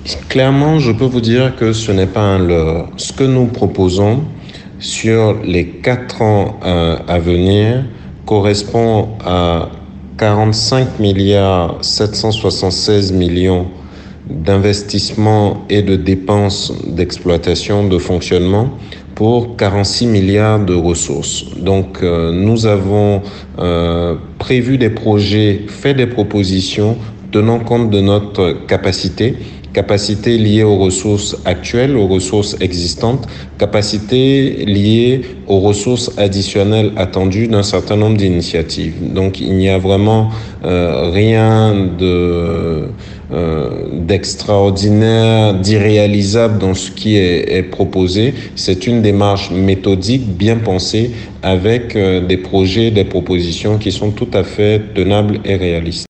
Clairement, je peux vous dire que ce n'est pas un leurre. Ce que nous proposons sur les 4 ans à venir correspond à 45 milliards 776 millions d'investissements et de dépenses d'exploitation, de fonctionnement pour 46 milliards de ressources. Donc, nous avons prévu des projets, fait des propositions tenant compte de notre capacité liée aux ressources actuelles, aux ressources existantes, capacité liée aux ressources additionnelles attendues d'un certain nombre d'initiatives. Donc il n'y a vraiment rien d'extraordinaire, d'irréalisable dans ce qui est proposé. C'est une démarche méthodique, bien pensée, avec des projets, des propositions qui sont tout à fait tenables et réalistes.